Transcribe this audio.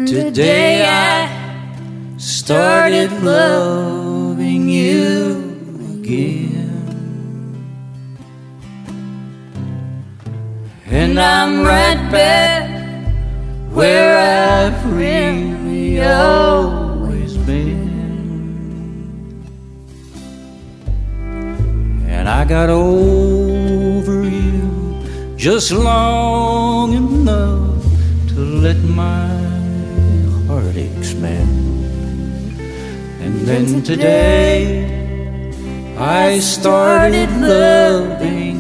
Today I started loving you again, and I'm right back where I've really always been. And I got over you just long enough to let my heart expand. And then today I started loving